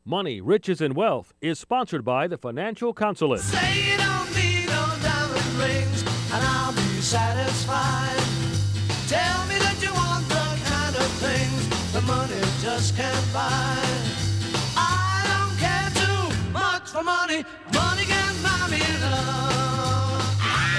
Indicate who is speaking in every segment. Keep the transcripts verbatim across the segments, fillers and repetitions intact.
Speaker 1: Money, Riches, and Wealth is sponsored by the Financial Consulate.
Speaker 2: Say you don't need no diamond rings, and I'll be satisfied. Tell me that you want the kind of things the money just can't buy. I don't care too much for money. Money can buy me love.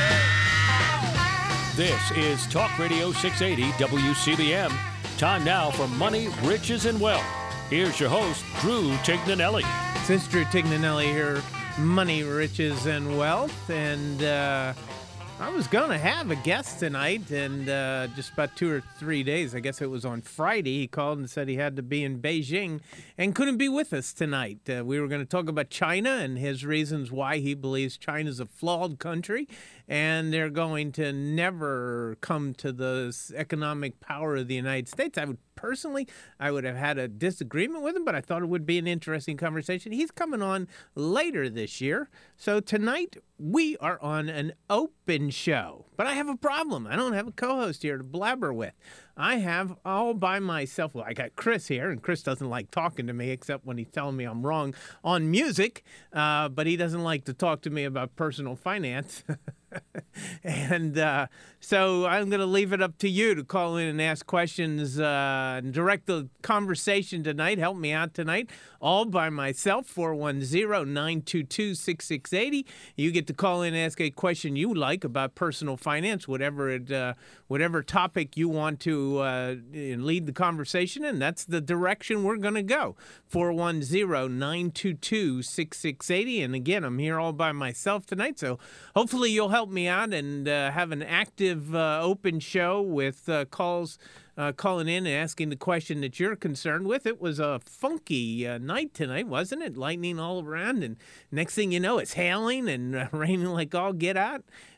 Speaker 1: This is Talk Radio six eighty W C B M. Time now for Money, Riches, and Wealth. Here's your host, Drew Tignanelli.
Speaker 3: Since Drew Tignanelli here, Money, Riches, and Wealth, and uh, I was going to have a guest tonight, and uh, just about two or three days, I guess it was on Friday, he called and said he had to be in Beijing and couldn't be with us tonight. Uh, we were going to talk about China and his reasons why he believes China's a flawed country, and they're going to never come to the economic power of the United States. I would personally, I would have had a disagreement with him, but I thought it would be an interesting conversation. He's coming on later this year. So tonight, we are on an open show. But I have a problem. I don't have a co-host here to blabber with. I have all by myself. Well, I got Chris here, and Chris doesn't like talking to me except when he's telling me I'm wrong on music, uh, but he doesn't like to talk to me about personal finance. and uh, so I'm going to leave it up to you to call in and ask questions uh, and direct the conversation tonight. Help me out tonight, all by myself, four one zero, nine two two, six six eight zero. You get to call in and ask a question you like about personal finance, whatever it, uh, whatever topic you want to uh, lead the conversation in. That's the direction we're going to go, four one zero, nine two two, six six eight zero. And again, I'm here all by myself tonight, so hopefully you'll help me out and uh, have an active uh, open show with uh, calls uh, calling in and asking the question that you're concerned with. It was a funky uh, night tonight, wasn't it? Lightning all around, and next thing you know, it's hailing and uh, raining like all get out.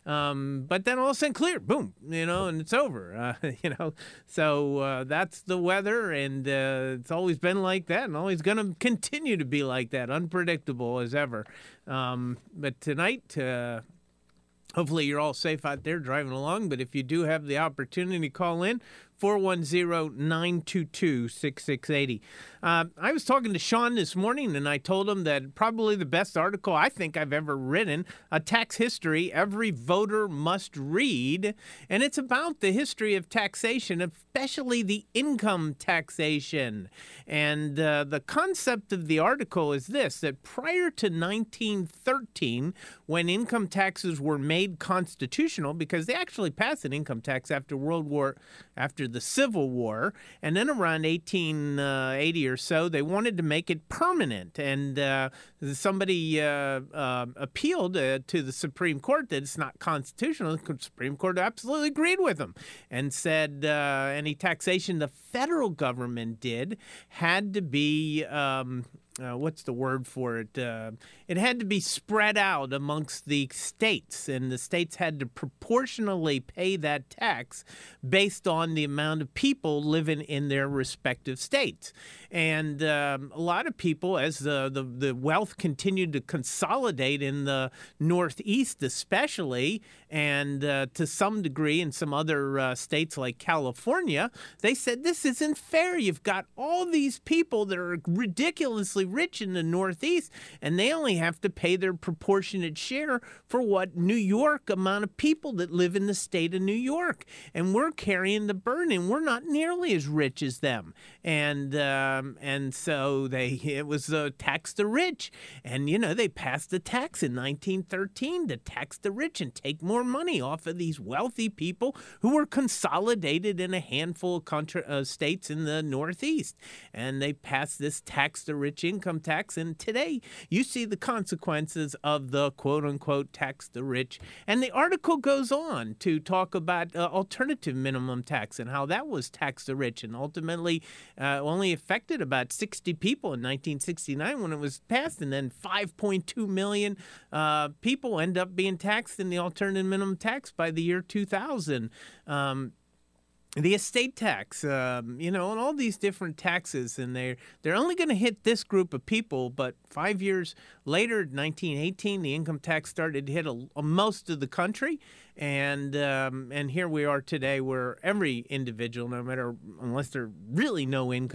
Speaker 3: Um, but then all of a sudden, clear, boom, you know, and it's over, uh, you know. So uh, that's the weather, and uh, it's always been like that and always going to continue to be like that, unpredictable as ever. Um, but tonight, uh, hopefully you're all safe out there driving along, but if you do have the opportunity to call in, four one zero, nine two two, six six eight zero. Uh, I was talking to Sean this morning, and I told him that probably the best article I think I've ever written, A Tax History Every Voter Must Read, and it's about the history of taxation, especially the income taxation. And uh, the concept of the article is this, that prior to nineteen thirteen, when income taxes were made constitutional, because they actually passed an income tax after World War, after the Civil War, and then around eighteen eighty or so, they wanted to make it permanent. And uh, somebody uh, uh, appealed uh, to the Supreme Court that it's not constitutional. The Supreme Court absolutely agreed with them and said uh, any taxation the federal government did had to be um, Uh, what's the word for it? Uh, it had to be spread out amongst the states, and the states had to proportionally pay that tax based on the amount of people living in their respective states. And um, a lot of people, as the, the, the wealth continued to consolidate in the Northeast especially, and uh, to some degree in some other uh, states like California, they said, this isn't fair. You've got all these people that are ridiculously rich in the Northeast, and they only have to pay their proportionate share for what New York amount of people that live in the state of New York. And we're carrying the burden. We're not nearly as rich as them. And um, and so they it was a tax the rich. And, you know, they passed a tax in nineteen thirteen to tax the rich and take more money off of these wealthy people who were consolidated in a handful of country, uh, states in the Northeast. And they passed this tax the rich income tax. And today you see the consequences of the quote-unquote tax the rich. And the article goes on to talk about uh, alternative minimum tax and how that was tax the rich, and ultimately uh, only affected about sixty people in nineteen sixty-nine when it was passed, and then five point two million uh, people end up being taxed in the alternative minimum tax by the year two thousand. Um, The estate tax, um, you know, and all these different taxes, and they're, they're only going to hit this group of people, but five years later, nineteen eighteen, the income tax started to hit a, a most of the country, and um, and here we are today where every individual, no matter, unless they're really no income,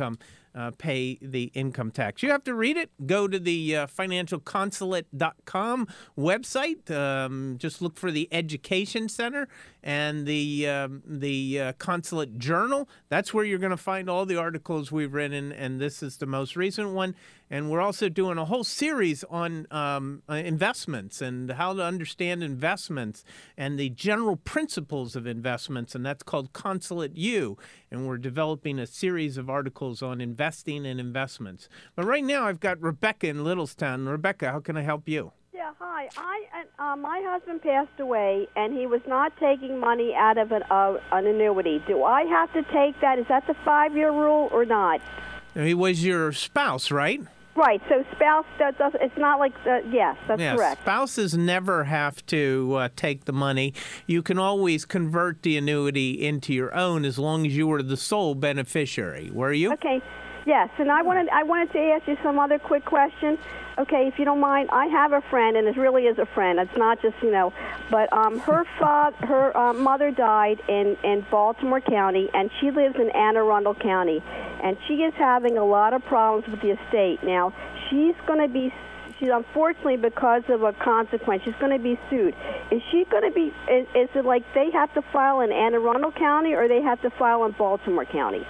Speaker 3: uh, pay the income tax. You have to read it. Go to the uh, financial consulate dot com website. Um, just look for the Education Center and the um, the uh, Consulate Journal. That's where you're going to find all the articles we've written, and this is the most recent one. And we're also doing a whole series on um, uh, investments and how to understand investments and the general principles of investments, and that's called Consulate U. And we're developing a series of articles on investing and investments. But right now I've got Rebecca in Littlestown. Rebecca, how can I help you?
Speaker 4: Yeah, hi. I uh, my husband passed away, and he was not taking money out of an, uh, an annuity. Do I have to take that? Is that the five-year rule or not?
Speaker 3: He was your spouse, right?
Speaker 4: Right. So spouse, that does, it's not like, the, yes, that's
Speaker 3: yes,
Speaker 4: correct.
Speaker 3: Spouses never have to uh, take the money. You can always convert the annuity into your own as long as you were the sole beneficiary. Were you?
Speaker 4: Okay. Yes, and I wanted I wanted to ask you some other quick questions. Okay, if you don't mind, I have a friend, and it really is a friend. It's not just, you know, but um, her father, her uh, mother died in, in Baltimore County, and she lives in Anne Arundel County, and she is having a lot of problems with the estate. Now, she's going to be, she's unfortunately, because of a consequence, she's going to be sued. Is she going to be, is, is it like they have to file in Anne Arundel County, or they have to file in Baltimore County?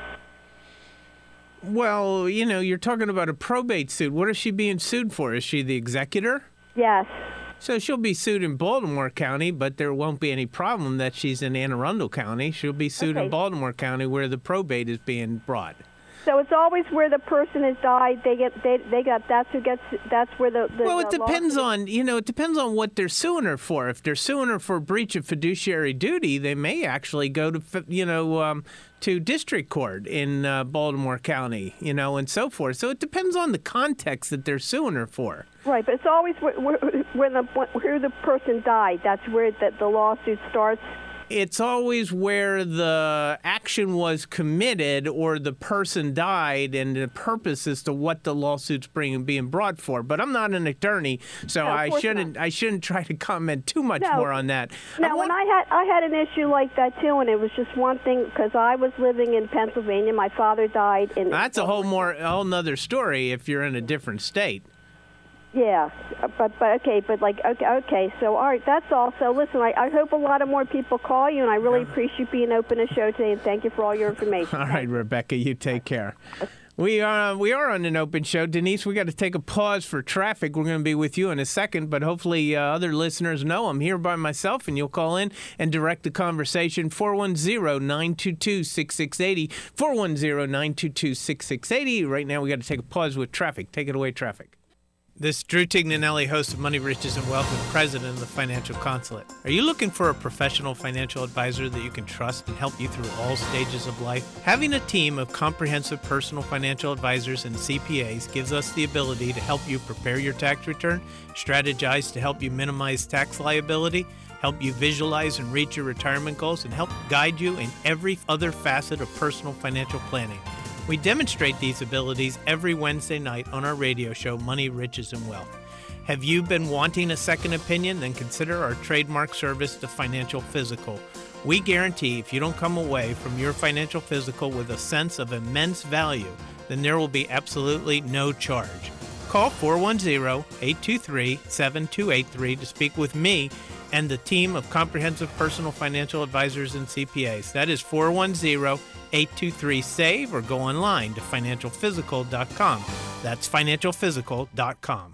Speaker 3: Well, you know, you're talking about a probate suit. What is she being sued for? Is she the executor?
Speaker 4: Yes.
Speaker 3: So she'll be sued in Baltimore County, but there won't be any problem that she's in Anne Arundel County. She'll be sued
Speaker 4: Okay.
Speaker 3: in Baltimore County where the probate is being brought.
Speaker 4: So it's always where the person has died. They get they they got that's who gets that's where the, the
Speaker 3: Well, it
Speaker 4: the
Speaker 3: depends
Speaker 4: lawsuit-
Speaker 3: on, you know, it depends on what they're suing her for. If they're suing her for breach of fiduciary duty, they may actually go to, fi- you know, um, to district court in uh, Baltimore County, you know, and so forth. So it depends on the context that they're suing her for.
Speaker 4: Right, but it's always where, where, where the where the person died. That's where the, the lawsuit starts.
Speaker 3: It's always where the action was committed or the person died, and the purpose as to what the lawsuit's being being brought for. But I'm not an attorney, so
Speaker 4: No, of
Speaker 3: I
Speaker 4: course
Speaker 3: shouldn't
Speaker 4: not.
Speaker 3: I shouldn't try to comment too much
Speaker 4: No.
Speaker 3: more on that. I
Speaker 4: Now,
Speaker 3: want-
Speaker 4: when I had I had an issue like that too, and it was just one thing because I was living in Pennsylvania. My father died in.
Speaker 3: That's a whole more a whole nother story if you're in a different state.
Speaker 4: Yeah, but but okay, but like okay, okay. So all right, that's all. So listen, I, I hope a lot of more people call you, and I really appreciate you being open to show today. And thank you for all your information.
Speaker 3: All right, Rebecca, you take care. We are we are on an open show, Denise. We got to take a pause for traffic. We're going to be with you in a second, but hopefully uh, other listeners know I'm here by myself, and you'll call in and direct the conversation. four one zero, nine two two, six six eight zero. four one zero, nine two two, six six eight zero. Right now, we got to take a pause with traffic. Take it away, traffic. This is Drew Tignanelli, host of Money, Riches, and Wealth, and president of the Financial Consulate. Are you looking for a professional financial advisor that you can trust and help you through all stages of life? Having a team of comprehensive personal financial advisors and C P As gives us the ability to help you prepare your tax return, strategize to help you minimize tax liability, help you visualize and reach your retirement goals, and help guide you in every other facet of personal financial planning. We demonstrate these abilities every Wednesday night on our radio show, Money, Riches, and Wealth. Have you been wanting a second opinion? Then consider our trademark service, the Financial Physical. We guarantee if you don't come away from your financial physical with a sense of immense value, then there will be absolutely no charge. Call four one zero, eight two three, seven two eight three to speak with me and the team of comprehensive personal financial advisors and C P As. That is four one zero, eight two three, SAVE, or go online to financial physical dot com. That's financial physical dot com.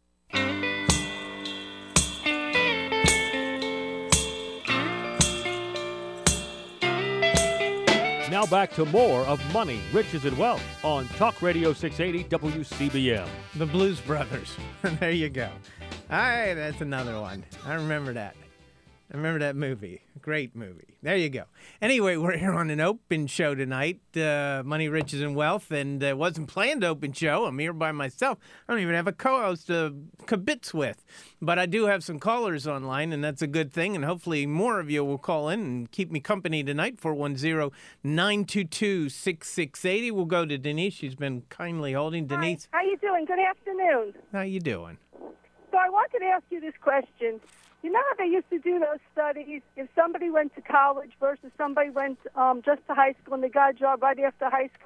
Speaker 1: Now back to more of Money, Riches, and Wealth on Talk Radio six eighty W C B M.
Speaker 3: The Blues Brothers. There you go. All right, that's another one. I remember that. I remember that movie. Great movie. There you go. Anyway, we're here on an open show tonight, uh, Money, Riches, and Wealth, and it uh, wasn't planned open show. I'm here by myself. I don't even have a co-host to kibitz with, but I do have some callers online, and that's a good thing, and hopefully more of you will call in and keep me company tonight, four one zero, nine two two, six six eight zero. We'll go to Denise. She's been kindly holding. Denise,
Speaker 5: Hi. How you doing? Good afternoon.
Speaker 3: how you doing?
Speaker 5: So I wanted to ask you this question. You know how they used to do those studies? If somebody went to college versus somebody went um, just to high school and they got a job right after high school,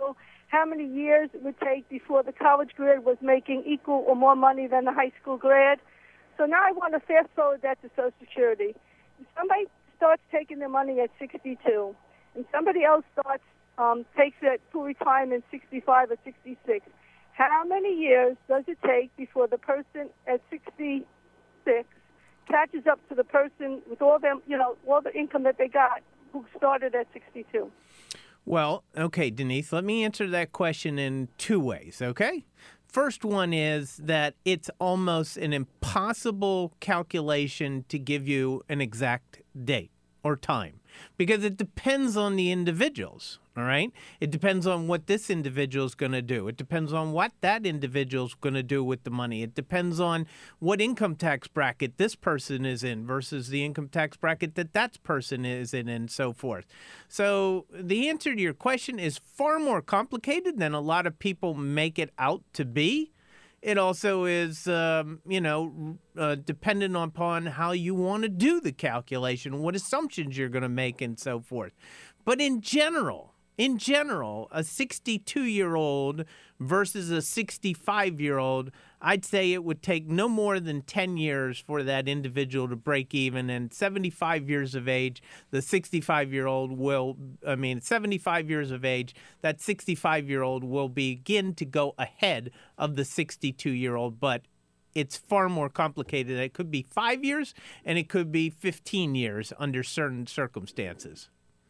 Speaker 5: how many years it would take before the college grad was making equal or more money than the high school grad. So now I want to fast forward that to Social Security. If somebody starts taking their money at sixty-two, and somebody else starts um, takes it full retirement sixty-five or sixty-six, how many years does it take before the person at sixty-six catches up to the person with all them, you know, all the income that they got who started at sixty-two?
Speaker 3: Well, okay, Denise, let me answer that question in two ways, okay? First one is that it's almost an impossible calculation to give you an exact date or time because it depends on the individuals, all right? It depends on what this individual's going to do. It depends on what that individual's going to do with the money. It depends on what income tax bracket this person is in versus the income tax bracket that that person is in and so forth. So the answer to your question is far more complicated than a lot of people make it out to be. It also is, um, you know, uh, dependent upon how you want to do the calculation, what assumptions you're going to make, and so forth. But in general, in general, a sixty-two-year-old versus a sixty-five-year-old, I'd say it would take no more than ten years for that individual to break even. And seventy-five years of age, the sixty-five-year-old will, I mean, seventy-five years of age, that sixty-five-year-old will begin to go ahead of the sixty-two-year-old. But it's far more complicated. It could be five years and it could be fifteen years under certain circumstances.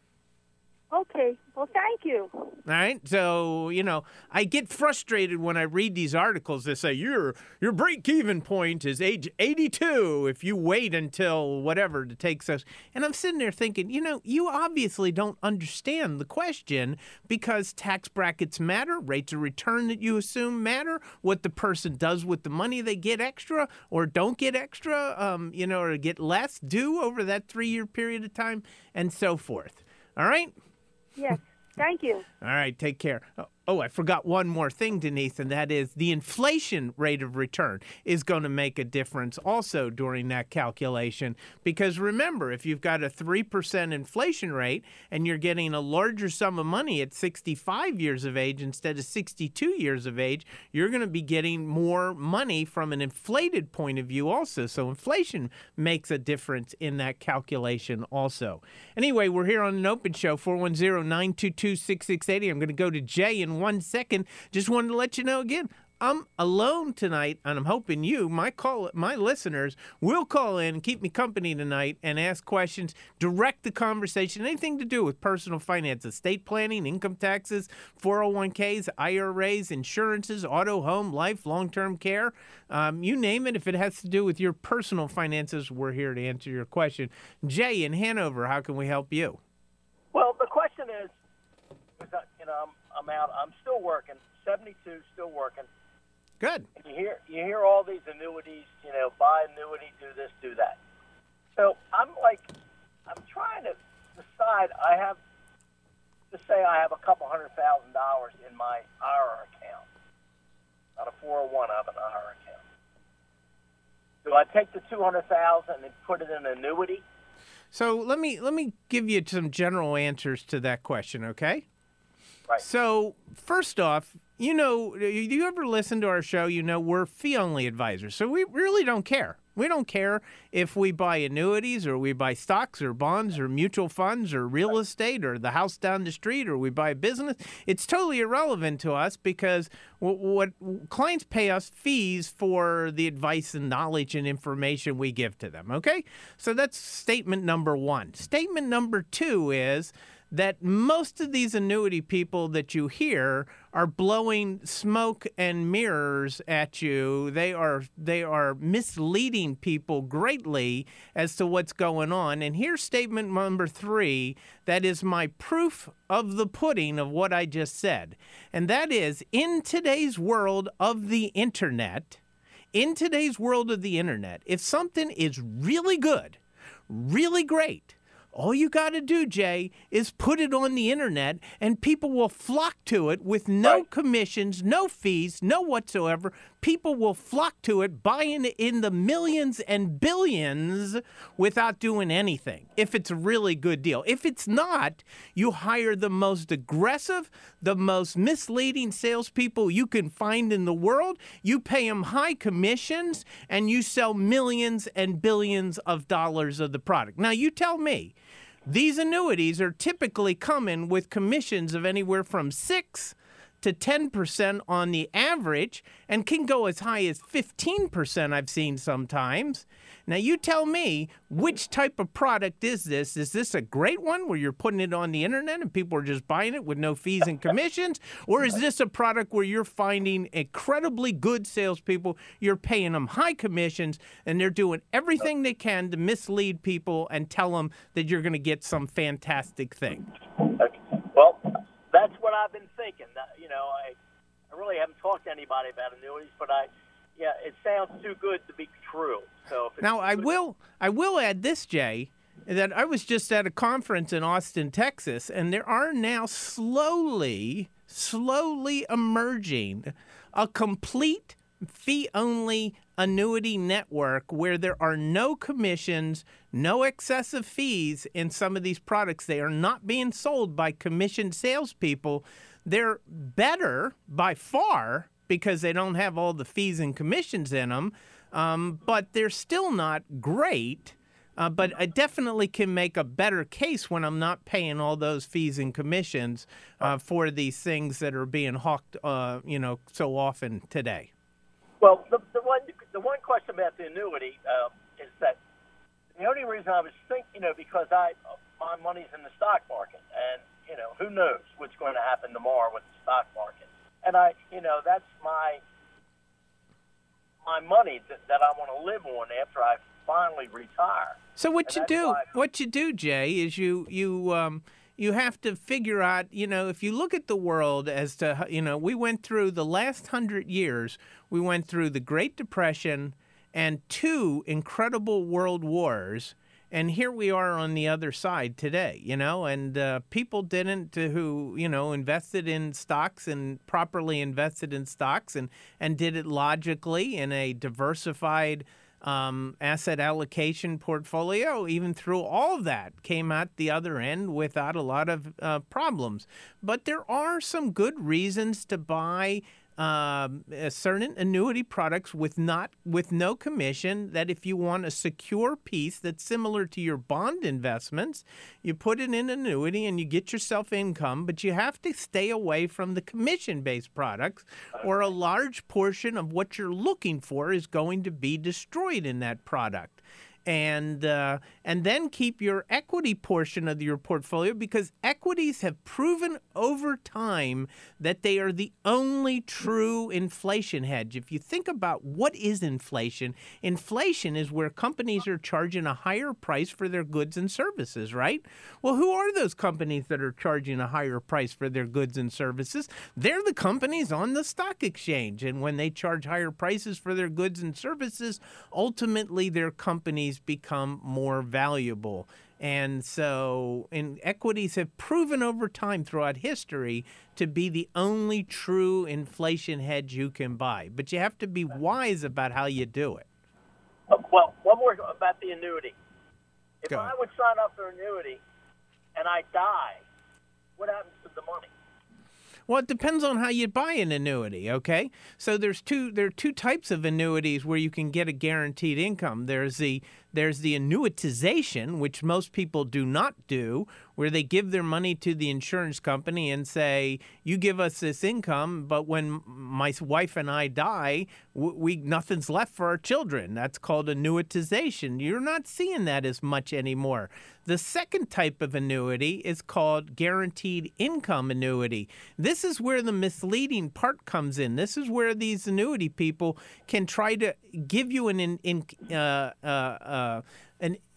Speaker 5: Okay. Well, thank you.
Speaker 3: All right. So, you know, I get frustrated when I read these articles that say your your break-even point is age eighty-two if you wait until whatever to take such. And I'm sitting there thinking, you know, you obviously don't understand the question because tax brackets matter, rates of return that you assume matter, what the person does with the money they get extra or don't get extra, um, you know, or get less due over that three-year period of time and so forth. All right?
Speaker 5: Yes. Thank you.
Speaker 3: All right, take care. Oh, oh, I forgot one more thing, Denise, and that is the inflation rate of return is going to make a difference also during that calculation. Because remember, if you've got a three percent inflation rate and you're getting a larger sum of money at sixty-five years of age instead of sixty-two years of age, you're going to be getting more money from an inflated point of view also. So inflation makes a difference in that calculation also. Anyway, we're here on an open show, four one zero, nine two two, six six eight zero. I'm going to go to Jay in one second. Just wanted to let you know again, I'm alone tonight, and I'm hoping you, my call, my listeners, will call in, keep me company tonight, and ask questions, direct the conversation, anything to do with personal finance, estate planning, income taxes, four oh one k's, I R As, insurances, auto, home, life, long-term care, um, you name it. If it has to do with your personal finances, we're here to answer your question. Jay in Hanover, how can we help you?
Speaker 6: Well, the question is, you know, I'm, I'm out. I'm still working. seventy-two, still working.
Speaker 3: Good.
Speaker 6: And you hear you hear all these annuities. You know, buy annuity, do this, do that. So I'm like, I'm trying to decide. I have to say I have a couple hundred thousand dollars in my I R A account, not a four oh one. I have an I R A account. Do I take the two hundred thousand and put it in an annuity?
Speaker 3: So let me let me give you some general answers to that question, okay?
Speaker 6: Right.
Speaker 3: So first off, you know, do you ever listen to our show? You know, we're fee-only advisors, so we really don't care. We don't care if we buy annuities or we buy stocks or bonds or mutual funds or real estate or the house down the street or we buy a business. It's totally irrelevant to us because what, what clients pay us fees for the advice and knowledge and information we give to them, okay? So that's statement number one. Statement number two is that most of these annuity people that you hear are blowing smoke and mirrors at you. They are they are misleading people greatly as to what's going on. And here's statement number three, that is my proof of the pudding of what I just said. And that is, in today's world of the internet, in today's world of the internet, if something is really good, really great, all you got to do, Jay, is put it on the internet, and people will flock to it with no
Speaker 6: right.
Speaker 3: commissions, no fees, no whatsoever. people will flock to it, buying it in the millions and billions without doing anything, if it's a really good deal. If it's not, you hire the most aggressive, the most misleading salespeople you can find in the world. You pay them high commissions, and you sell millions and billions of dollars of the product. Now, you tell me, these annuities are typically coming with commissions of anywhere from six to ten percent on the average, and can go as high as fifteen percent I've seen sometimes. Now, you tell me, which type of product is this? Is this a great one where you're putting it on the internet and people are just buying it with no fees and commissions? Or is this a product where you're finding incredibly good salespeople, you're paying them high commissions, and they're doing everything they can to mislead people and tell them that you're going to get some fantastic thing?
Speaker 6: Okay. Well, that's what I've been thinking. You know, I, I really haven't talked to anybody about annuities, but I, yeah, it sounds too good to be true. So if it's
Speaker 3: now I
Speaker 6: good,
Speaker 3: will, I will add this, Jay, that I was just at a conference in Austin, Texas, and there are now slowly, slowly emerging a complete fee-only annuity network where there are no commissions, no excessive fees in some of these products. They are not being sold by commissioned salespeople. They're better by far because they don't have all the fees and commissions in them, um, but they're still not great. Uh, but I definitely can make a better case when I'm not paying all those fees and commissions uh, for these things that are being hawked, uh, you know, so often today.
Speaker 6: Well, the, the one the one question about the annuity um, is that the only reason I was thinking, you know, because I my money's in the stock market, and you know, who knows what's going to happen tomorrow with the stock market, and I, you know, that's my my money that, that I want to live on after I finally retire.
Speaker 3: So what
Speaker 6: And
Speaker 3: you
Speaker 6: that's
Speaker 3: do,
Speaker 6: why-
Speaker 3: what you do, Jay, is you you um you have to figure out, you know, if you look at the world as to, you know, we went through the last hundred years, we went through the Great Depression and two incredible world wars. And here we are on the other side today, you know, and uh, people didn't uh, who, you know, invested in stocks and properly invested in stocks and, and did it logically in a diversified um, asset allocation portfolio, even through all of that, came out the other end without a lot of uh, problems. But there are some good reasons to buy Um, certain annuity products with not with no commission, that if you want a secure piece that's similar to your bond investments, you put it in annuity and you get yourself income, but you have to stay away from the commission-based products, or a large portion of what you're looking for is going to be destroyed in that product. And uh, and then keep your equity portion of your portfolio, because equities have proven over time that they are the only true inflation hedge. If you think about what is inflation, inflation is where companies are charging a higher price for their goods and services, right? Well, who are those companies that are charging a higher price for their goods and services? They're the companies on the stock exchange. And when they charge higher prices for their goods and services, ultimately their companies become more valuable. And so and equities have proven over time throughout history to be the only true inflation hedge you can buy. But you have to be wise about how you do it.
Speaker 6: Well, one more about the annuity. If
Speaker 3: Go
Speaker 6: I
Speaker 3: ahead.
Speaker 6: would sign up for annuity and I die, what happens to the money?
Speaker 3: Well, it depends on how you buy an annuity, okay? So there's two there are two types of annuities where you can get a guaranteed income. There's the there's the annuitization, which most people do not do, where they give their money to the insurance company and say, "You give us this income, but when my wife and I die, we nothing's left for our children." That's called annuitization. You're not seeing that as much anymore. The second type of annuity is called guaranteed income annuity. This is where the misleading part comes in. This is where these annuity people can try to give you an in, in uh, uh, uh, an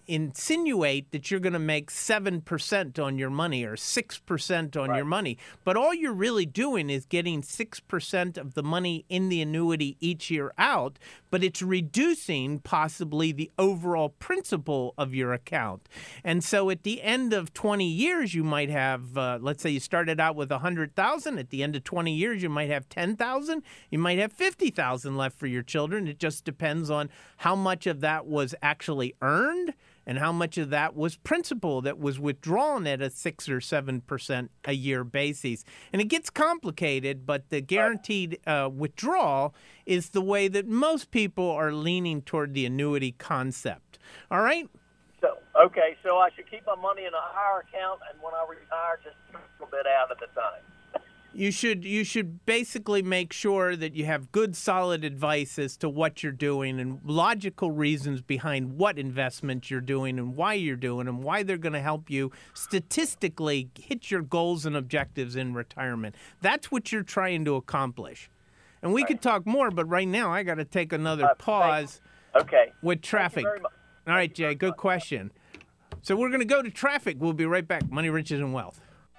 Speaker 3: insinuate that you're going to make seven percent on your money or six percent on
Speaker 6: Right.
Speaker 3: your money. But all you're really doing is getting six percent of the money in the annuity each year out, but it's reducing possibly the overall principal of your account. And so at the end of twenty years, you might have, uh, let's say you started out with one hundred thousand dollars. At the end of twenty years, you might have ten thousand dollars. You might have fifty thousand dollars left for your children. It just depends on how much of that was actually earned and how much of that was principal that was withdrawn at a six or seven percent a year basis. And it gets complicated, but the guaranteed uh, withdrawal is the way that most people are leaning toward the annuity concept. All right?
Speaker 6: So, okay, so I should keep my money in a higher account, and when I retire, just a little bit out at the time.
Speaker 3: You should you should basically make sure that you have good, solid advice as to what you're doing and logical reasons behind what investments you're doing and why you're doing them, why they're going to help you statistically hit your goals and objectives in retirement. That's what you're trying to accomplish. And we could talk more, but right now I got to take another
Speaker 6: Uh,
Speaker 3: pause
Speaker 6: Okay.
Speaker 3: with
Speaker 6: Thank you
Speaker 3: traffic.
Speaker 6: very much.
Speaker 3: All right, Jay, good question. So we're going to go to traffic. We'll be right back. Money, Riches, and Wealth.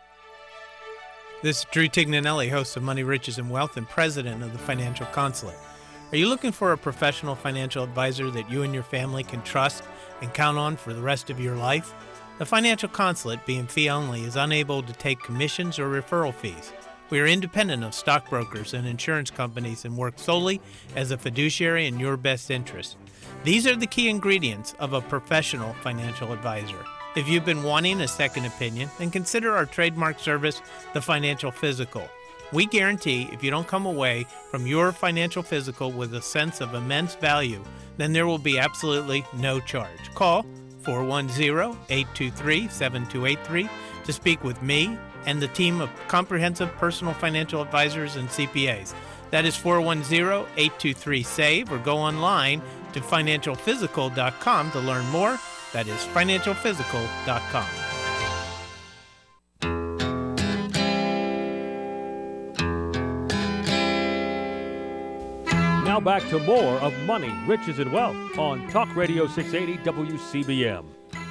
Speaker 3: This is Drew Tignanelli, host of Money, Riches, and Wealth and president of the Financial Consulate. Are you looking for a professional financial advisor that you and your family can trust and count on for the rest of your life? The Financial Consulate, being fee-only, is unable to take commissions or referral fees. We are independent of stockbrokers and insurance companies and work solely as a fiduciary in your best interest. These are the key ingredients of a professional financial advisor. If you've been wanting a second opinion, then consider our trademark service, the Financial Physical. We guarantee if you don't come away from your financial physical with a sense of immense value, then there will be absolutely no charge. Call four one zero, eight two three, seven two eight three to speak with me and the team of comprehensive personal financial advisors and C P As. That is four one zero, eight two three, SAVE, or go online to financial physical dot com to learn more. That is financial physical dot com.
Speaker 1: Now back to more of Money, Riches, and Wealth on Talk Radio six eighty W C B M.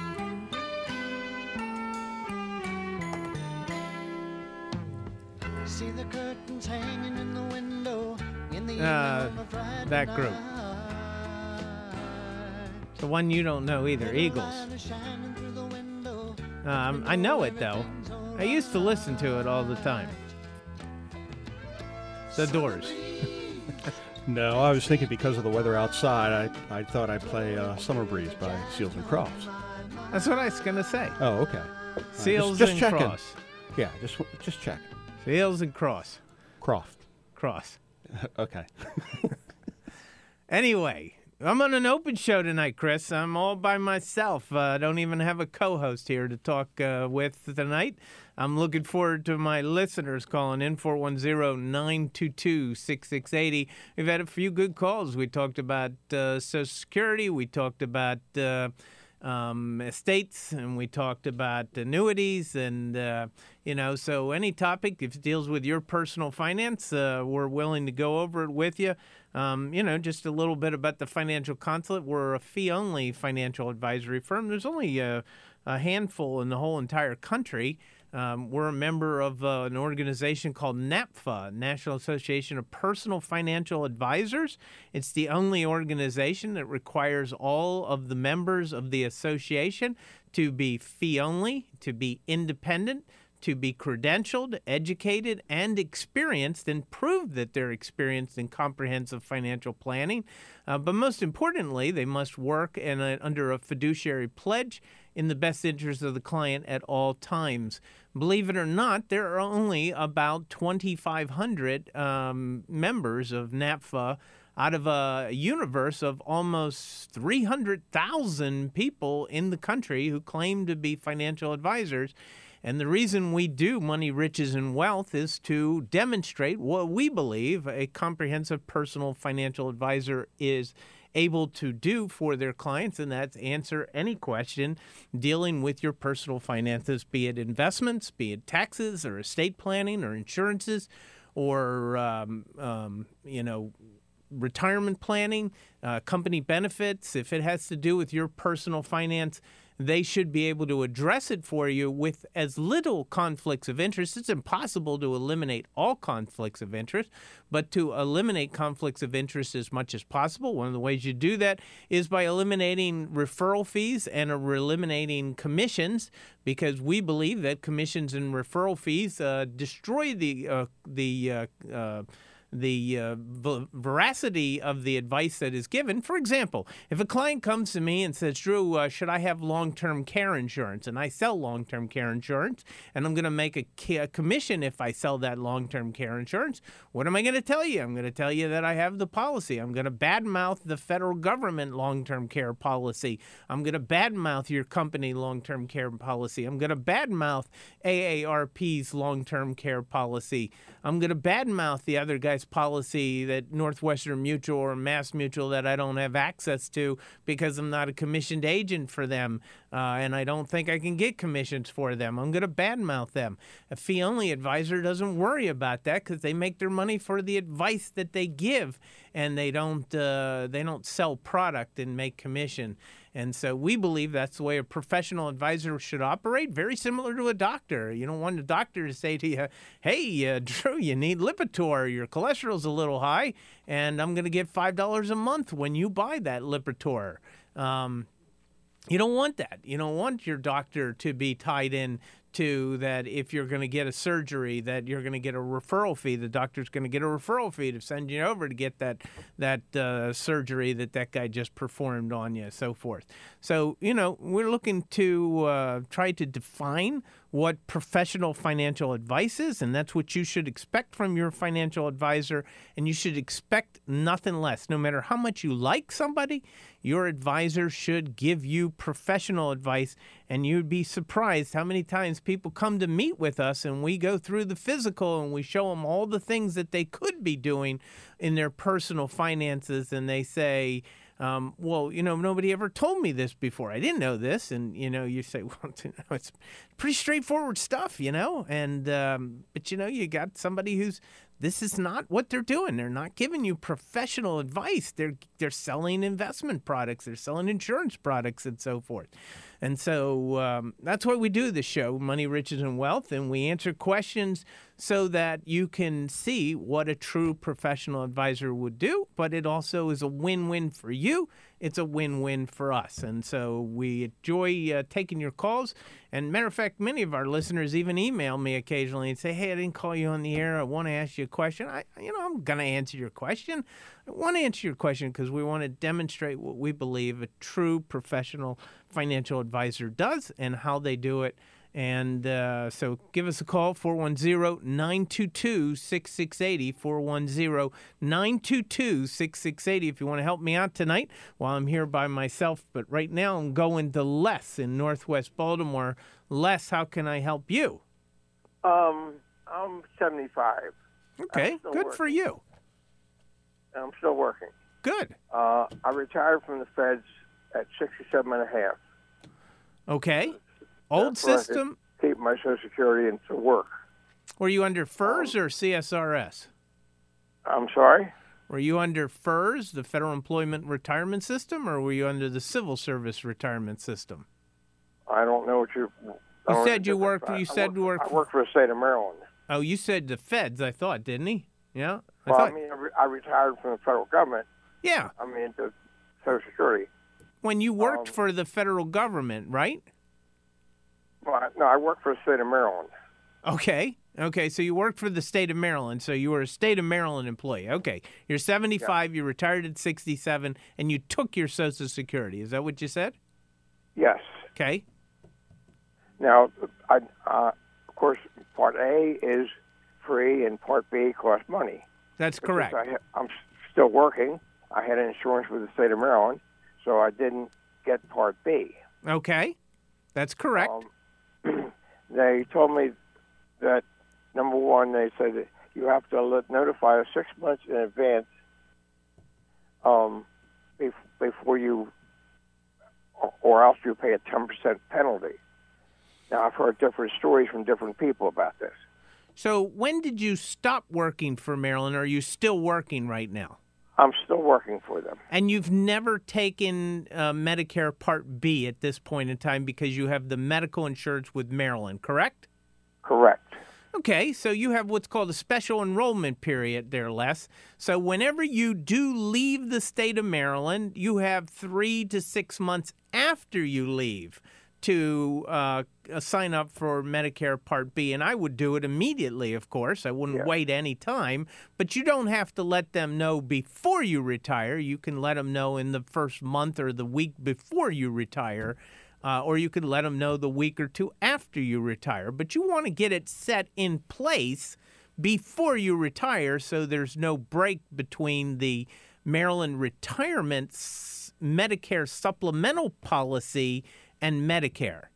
Speaker 2: See the curtains hanging in the window in the
Speaker 3: Uh,
Speaker 2: evening on a Friday
Speaker 3: that group.
Speaker 2: night.
Speaker 3: The one you don't know either, Eagles.
Speaker 2: Light is shining through the window.
Speaker 3: Um, I know it, though. I used to listen to it all the time. The Doors.
Speaker 7: No, I was thinking because of the weather outside, I, I thought I'd play uh, Summer Breeze by Seals and Crofts.
Speaker 3: That's what I was going to say.
Speaker 7: Oh, okay. All right,
Speaker 3: Seals
Speaker 7: just, just
Speaker 3: and
Speaker 7: checking.
Speaker 3: Cross.
Speaker 7: Yeah, just just check.
Speaker 3: Seals and Cross.
Speaker 7: Croft.
Speaker 3: Cross.
Speaker 7: Okay.
Speaker 3: Anyway, I'm on an open show tonight, Chris. I'm all by myself. I uh, don't even have a co-host here to talk uh, with tonight. I'm looking forward to my listeners calling in, four one zero, nine two two, six six eight zero. We've had a few good calls. We talked about uh, Social Security. We talked about uh, um, estates, and we talked about annuities. And, uh, you know, so any topic, if it deals with your personal finance, uh, we're willing to go over it with you. Um, you know, just a little bit about the Financial Consulate. We're a fee-only financial advisory firm. There's only a, a handful in the whole entire country. Um, we're a member of uh, an organization called NAPFA, National Association of Personal Financial Advisors. It's the only organization that requires all of the members of the association to be fee-only, to be independent, to be credentialed, educated, and experienced, and prove that they're experienced in comprehensive financial planning. Uh, but most importantly, they must work in a, under a fiduciary pledge in the best interest of the client at all times. Believe it or not, there are only about twenty-five hundred um, members of NAPFA out of a universe of almost three hundred thousand people in the country who claim to be financial advisors. And the reason we do Money, Riches, and Wealth is to demonstrate what we believe a comprehensive personal financial advisor is able to do for their clients, and that's answer any question dealing with your personal finances, be it investments, be it taxes or estate planning or insurances or, um, um, you know, retirement planning, uh, company benefits, if it has to do with your personal finance, they should be able to address it for you with as little conflicts of interest. It's impossible to eliminate all conflicts of interest, but to eliminate conflicts of interest as much as possible. One of the ways you do that is by eliminating referral fees and eliminating commissions, because we believe that commissions and referral fees uh, destroy the uh, the uh, uh, the uh, v- veracity of the advice that is given. For example, if a client comes to me and says, Drew, uh, should I have long-term care insurance? And I sell long-term care insurance, and I'm going to make a, ca- a commission if I sell that long-term care insurance. What am I going to tell you? I'm going to tell you that I have the policy. I'm going to badmouth the federal government long-term care policy. I'm going to badmouth your company long-term care policy. I'm going to badmouth A A R P's long-term care policy. I'm going to badmouth the other guy's policy, that Northwestern Mutual or Mass Mutual, that I don't have access to because I'm not a commissioned agent for them, uh, and I don't think I can get commissions for them. I'm going to badmouth them. A fee-only advisor doesn't worry about that because they make their money for the advice that they give, and they don't uh, they don't sell product and make commission. And so we believe that's the way a professional advisor should operate, very similar to a doctor. You don't want a doctor to say to you, hey, uh, Drew, you need Lipitor. Your cholesterol's a little high, and I'm going to get five dollars a month when you buy that Lipitor. Um, you don't want that. You don't want your doctor to be tied in to that if you're going to get a surgery, that you're going to get a referral fee. The doctor's going to get a referral fee to send you over to get that that uh, surgery that that guy just performed on you, so forth. So, you know, we're looking to uh, try to define what professional financial advice is, and that's what you should expect from your financial advisor, and you should expect nothing less. No matter how much you like somebody, your advisor should give you professional advice, and you'd be surprised how many times people come to meet with us and we go through the physical and we show them all the things that they could be doing in their personal finances, and they say, Um, well, you know, nobody ever told me this before. I didn't know this. And, you know, you say, well, you know, it's pretty straightforward stuff, you know, and, um, but, you know, you got somebody who's, this is not what they're doing. They're not giving you professional advice. They're, they're selling investment products. They're selling insurance products and so forth. And so um, that's why we do the show, Money, Riches, and Wealth, and we answer questions so that you can see what a true professional advisor would do, but it also is a win-win for you. It's a win-win for us. And so we enjoy uh, taking your calls. And matter of fact, many of our listeners even email me occasionally and say, hey, I didn't call you on the air. I want to ask you a question. I, you know, I'm going to answer your question. I want to answer your question because we want to demonstrate what we believe a true professional financial advisor does and how they do it. And uh, so give us a call, four one zero, nine two two, six six eight zero, four one zero, nine two two, six six eight zero if you want to help me out tonight while I'm here by myself. But right now I'm going to Les in Northwest Baltimore. Les, how can I help you?
Speaker 8: Um, I'm seventy-five.
Speaker 3: Okay, good
Speaker 8: working.
Speaker 3: for you.
Speaker 8: I'm still working.
Speaker 3: Good.
Speaker 8: Uh, I retired from the feds at sixty-seven and a half.
Speaker 3: Okay. Old
Speaker 8: Therefore, I could
Speaker 3: system.
Speaker 8: Keep my Social Security and to work.
Speaker 3: Were you under FERS
Speaker 8: um,
Speaker 3: or C S R S?
Speaker 8: I'm sorry?
Speaker 3: Were you under FERS, the Federal Employment Retirement System, or were you under the Civil Service Retirement System?
Speaker 8: I don't know what you...
Speaker 3: You said you worked. You said you
Speaker 8: worked.
Speaker 3: worked.
Speaker 8: I worked for the state of Maryland.
Speaker 3: Oh, you said the feds. I thought, didn't he? Yeah. I
Speaker 8: well,
Speaker 3: thought,
Speaker 8: I mean, I, re- I retired from the federal government.
Speaker 3: yeah.
Speaker 8: I mean, the Social Security.
Speaker 3: When you worked
Speaker 8: um,
Speaker 3: for the federal government, right?
Speaker 8: Well, I, no, I worked for the state of Maryland.
Speaker 3: Okay. Okay. So you worked for the state of Maryland. So you were a state of Maryland employee. Okay. You're seventy-five. You retired at sixty-seven, and you took your Social Security. Is that what you said?
Speaker 8: Yes.
Speaker 3: Okay.
Speaker 8: Now, I, uh, of course, Part A is free and Part B costs money.
Speaker 3: That's
Speaker 8: But
Speaker 3: correct.
Speaker 8: since I, I'm still working. I had insurance with the state of Maryland, so I didn't get Part B.
Speaker 3: Okay. That's correct.
Speaker 8: Um, they told me that, number one, they said that you have to let, notify us six months in advance um, bef- before you, or, or else you pay a ten percent penalty. Now, I've heard different stories from different people about this.
Speaker 3: So when did you stop working for Maryland? Or are you still working right now?
Speaker 8: I'm still working for them.
Speaker 3: And you've never taken uh, Medicare Part B at this point in time because you have the medical insurance with Maryland, correct?
Speaker 8: Correct.
Speaker 3: Okay, so you have what's called a special enrollment period there, Les. So whenever you do leave the state of Maryland, you have three to six months after you leave to uh, sign up for Medicare Part B. And I would do it immediately, of course. I wouldn't
Speaker 8: Yeah.
Speaker 3: wait any time. But you don't have to let them know before you retire. You can let them know in the first month or the week before you retire. Uh, or you could let them know the week or two after you retire. But you want to get it set in place before you retire so there's no break between the Maryland Retirement Medicare supplemental policy and Medicare.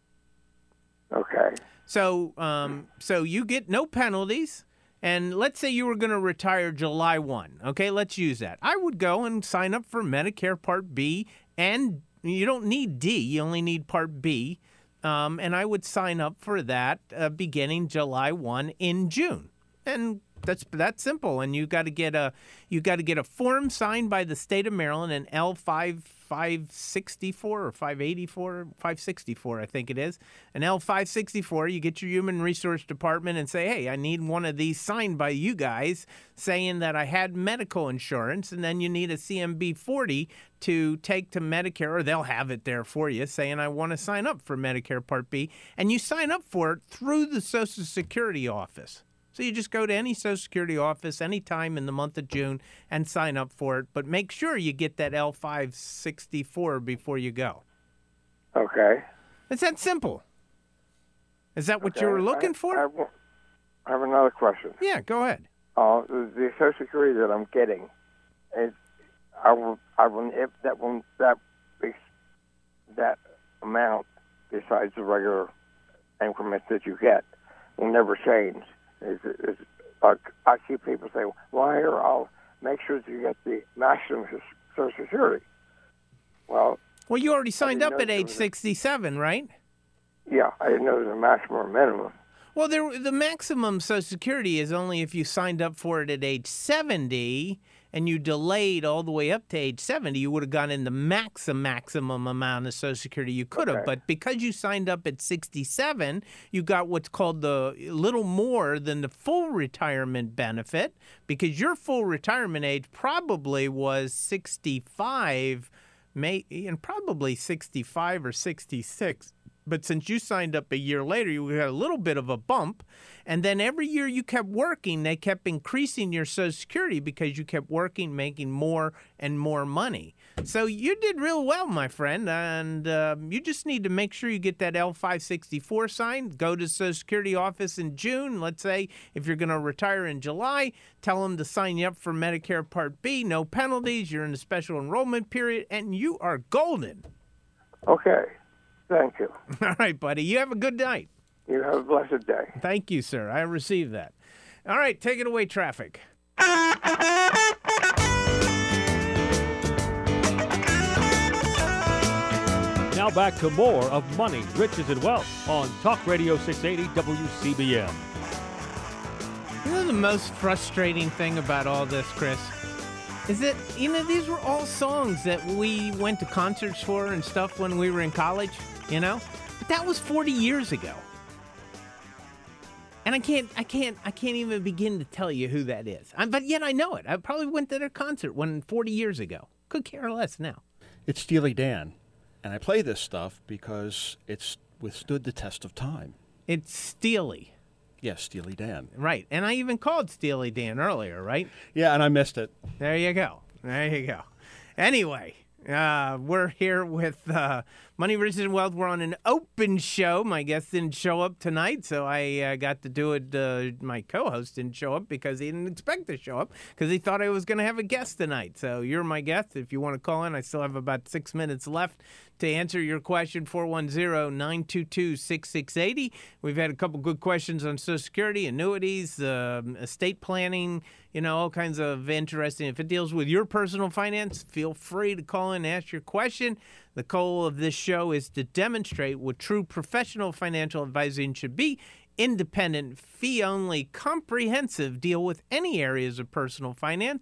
Speaker 8: Okay.
Speaker 3: So, um, so you get no penalties. And let's say you were going to retire July first. Okay, let's use that. I would go and sign up for Medicare Part B, and you don't need D. You only need Part B. Um, and I would sign up for that uh, beginning July first in June. And that's that's simple. And you got to get a you got to get a form signed by the state of Maryland, an L five sixty-four or five eighty-four, five sixty-four, I think it is. An L five sixty-four, you get your human resource department and say, hey, I need one of these signed by you guys saying that I had medical insurance, and then you need a C M B forty to take to Medicare, or they'll have it there for you saying I want to sign up for Medicare Part B, and you sign up for it through the Social Security office. So you just go to any Social Security office anytime in the month of June and sign up for it. But make sure you get that L five sixty-four before you go.
Speaker 8: Okay.
Speaker 3: It's that simple. Is that what
Speaker 8: Okay.
Speaker 3: you were looking
Speaker 8: I,
Speaker 3: for?
Speaker 8: I, have- I have another question.
Speaker 3: Yeah, go ahead.
Speaker 8: Uh, the the Social Security that I'm getting, is I will, I will, if that one, that, that amount, besides the regular increments that you get, will never change. Is, is, like, I see people say, well, here, I'll make sure that you get the maximum Social Security. Well,
Speaker 3: Well, you already signed
Speaker 8: didn't
Speaker 3: up
Speaker 8: know
Speaker 3: at
Speaker 8: there
Speaker 3: age
Speaker 8: was a-
Speaker 3: sixty-seven, right?
Speaker 8: yeah, I didn't know there was a maximum or minimum.
Speaker 3: Well, there, the maximum Social Security is only if you signed up for it at age seventy and you delayed all the way up to age seventy, you would have gotten the maximum maximum amount of Social Security you could have.
Speaker 8: Okay.
Speaker 3: But because you signed up at sixty-seven, you got what's called the little more than the full retirement benefit, because your full retirement age probably was sixty-five, may and probably sixty-five or sixty-six. But since you signed up a year later, you got a little bit of a bump. And then every year you kept working, they kept increasing your Social Security because you kept working, making more and more money. So you did real well, my friend. And uh, you just need to make sure you get that L five sixty-four signed. Go to the Social Security office in June. Let's say if you're going to retire in July, tell them to sign you up for Medicare Part B. No penalties. You're in the special enrollment period, and you are golden.
Speaker 8: Okay. Thank you.
Speaker 3: All right, buddy. You have a good night.
Speaker 8: You have a blessed day.
Speaker 3: Thank you, sir. I received that. All right, take it away, traffic.
Speaker 1: Now back to more of Money, Riches, and Wealth on Talk Radio six eighty W C B M.
Speaker 3: You know the most frustrating thing about all this, Chris, is that, you know, these were all songs that we went to concerts for and stuff when we were in college, you know? But that was forty years ago. And I can't, I can't, I can't even begin to tell you who that is. I, but yet I know it. I probably went to their concert when forty years ago. Could care less now.
Speaker 7: It's Steely Dan, and I play this stuff because it's withstood the test of time.
Speaker 3: It's Steely.
Speaker 7: Yes, Steely Dan.
Speaker 3: Right. And I even called Steely Dan earlier, right?
Speaker 7: Yeah, and I missed it.
Speaker 3: There you go. There you go. Anyway, uh, we're here with uh, Money, Riches, and Wealth. We're on an open show. My guest didn't show up tonight, so I uh, got to do it. Uh, my co-host didn't show up because he didn't expect to show up because he thought I was going to have a guest tonight. So you're my guest. If you want to call in, I still have about six minutes left to answer your question. Four one zero, nine two two, six six eight zero. We've had a couple good questions on Social Security, annuities, um, estate planning, you know, all kinds of interesting. If it deals with your personal finance, feel free to call in and ask your question. The goal of this show is to demonstrate what true professional financial advising should be: independent, fee-only, comprehensive, deal with any areas of personal finance.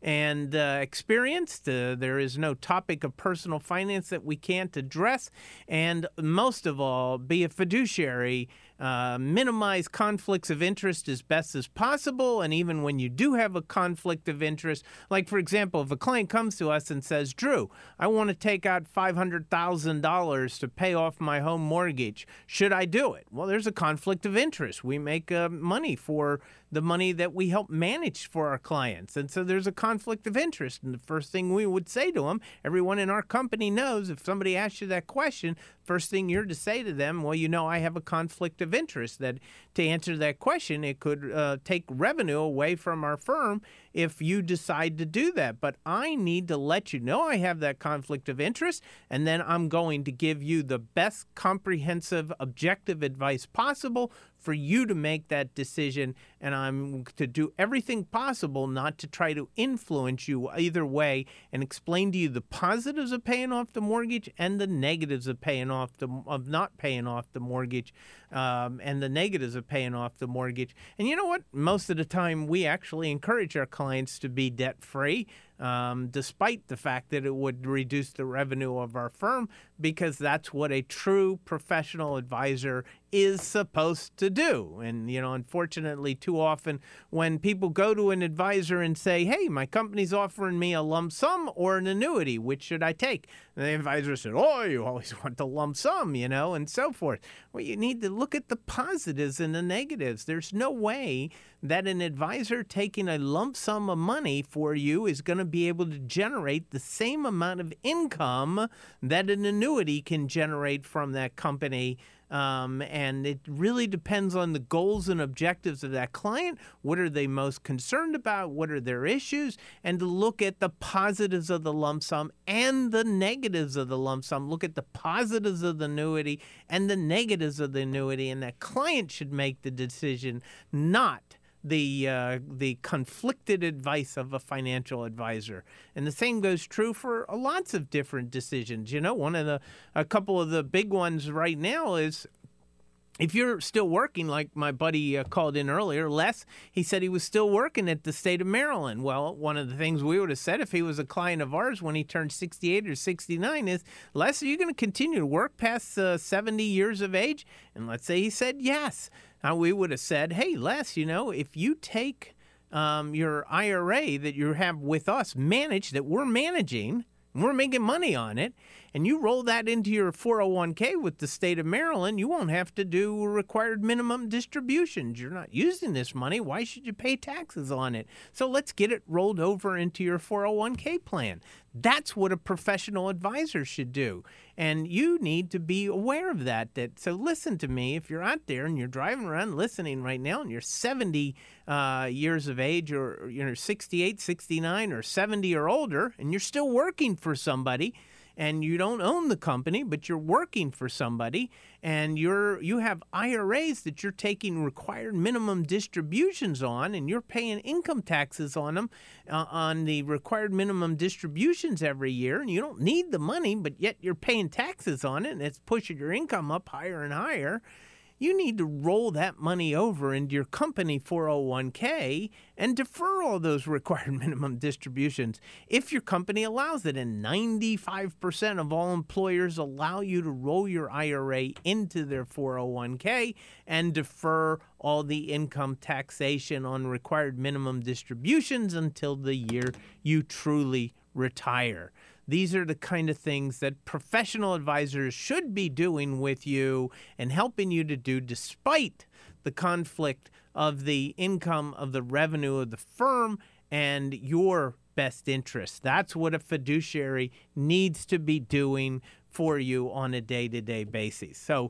Speaker 3: and uh, experienced. Uh, there is no topic of personal finance that we can't address. And most of all, be a fiduciary. Uh, minimize conflicts of interest as best as possible. And even when you do have a conflict of interest, like, for example, if a client comes to us and says, Drew, I want to take out five hundred thousand dollars to pay off my home mortgage. Should I do it? Well, there's a conflict of interest. We make uh, money for the money that we help manage for our clients. And so there's a conflict of interest. And the first thing we would say to them, everyone in our company knows if somebody asks you that question, first thing you're to say to them, well, you know, I have a conflict of interest. That to answer that question, it could uh, take revenue away from our firm if you decide to do that. But I need to let you know I have that conflict of interest, and then I'm going to give you the best comprehensive, objective advice possible for you to make that decision, and I'm to do everything possible not to try to influence you either way and explain to you the positives of paying off the mortgage and the negatives of paying off the of not paying off the mortgage, um, and the negatives of paying off the mortgage. And you know what? Most of the time, we actually encourage our clients to be debt-free, um, despite the fact that it would reduce the revenue of our firm, because that's what a true professional advisor is supposed to do. And, you know, unfortunately, too often when people go to an advisor and say, hey, my company's offering me a lump sum or an annuity, which should I take? And the advisor said, oh, you always want the lump sum, you know, and so forth. Well, you need to look at the positives and the negatives. There's no way that an advisor taking a lump sum of money for you is going to be able to generate the same amount of income that an annuity can generate from that company. Um, and it really depends on the goals and objectives of that client. What are they most concerned about? What are their issues? And to look at the positives of the lump sum and the negatives of the lump sum. Look at the positives of the annuity and the negatives of the annuity. And that client should make the decision, not the uh, the conflicted advice of a financial advisor. And the same goes true for uh, lots of different decisions. You know, one of the, a couple of the big ones right now is, if you're still working, like my buddy uh, called in earlier, Les, he said he was still working at the state of Maryland. Well, one of the things we would have said if he was a client of ours when he turned sixty-eight or sixty-nine is, Les, are you going to continue to work past uh, seventy years of age? And let's say he said yes. Now, we would have said, hey, Les, you know, if you take um, your I R A that you have with us managed, that we're managing, and we're making money on it, and you roll that into your four oh one k with the state of Maryland, you won't have to do required minimum distributions. You're not using this money. Why should you pay taxes on it? So let's get it rolled over into your four oh one k plan. That's what a professional advisor should do. And you need to be aware of that. That so listen to me. If you're out there and you're driving around listening right now and you're seventy uh, years of age, or you're sixty-eight, sixty-nine, or seventy or older, and you're still working for somebody, and you don't own the company, but you're working for somebody, and you're you have I R As that you're taking required minimum distributions on, and you're paying income taxes on them, uh, on the required minimum distributions every year, and you don't need the money, but yet you're paying taxes on it, and it's pushing your income up higher and higher. You need to roll that money over into your company four oh one k and defer all those required minimum distributions if your company allows it. And ninety-five percent of all employers allow you to roll your I R A into their four oh one k and defer all the income taxation on required minimum distributions until the year you truly retire. These are the kind of things that professional advisors should be doing with you and helping you to do, despite the conflict of the income of the revenue of the firm and your best interest. That's what a fiduciary needs to be doing for you on a day-to-day basis. So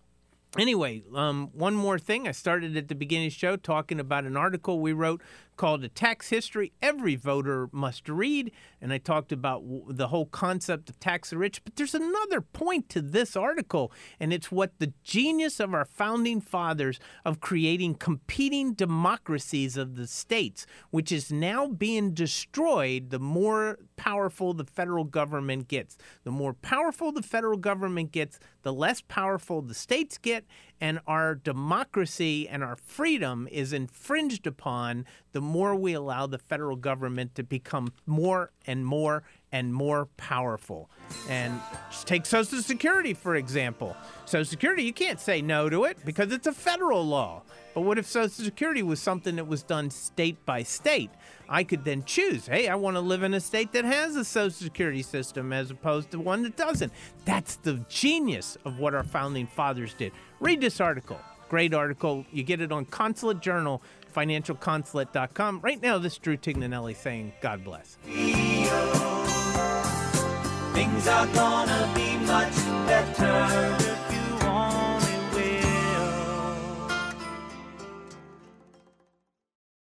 Speaker 3: anyway, um, one more thing. I started at the beginning of the show talking about an article we wrote called A Tax History Every Voter Must Read, and I talked about w- the whole concept of tax the rich. But there's another point to this article, and it's what the genius of our founding fathers of creating competing democracies of the states, which is now being destroyed the more powerful the federal government gets. The more powerful the federal government gets, the less powerful the states get, And our democracy and our freedom is infringed upon the more we allow the federal government to become more and more and more powerful. And just take Social Security, for example. Social Security, you can't say no to it because it's a federal law. But what if Social Security was something that was done state by state? I could then choose, hey, I want to live in a state that has a Social Security system as opposed to one that doesn't. That's the genius of what our founding fathers did. Read this article. Great article. You get it on Consulate Journal, financial consulate dot com. Right now, this is Drew Tignanelli saying, God bless.
Speaker 2: Things are gonna be much better.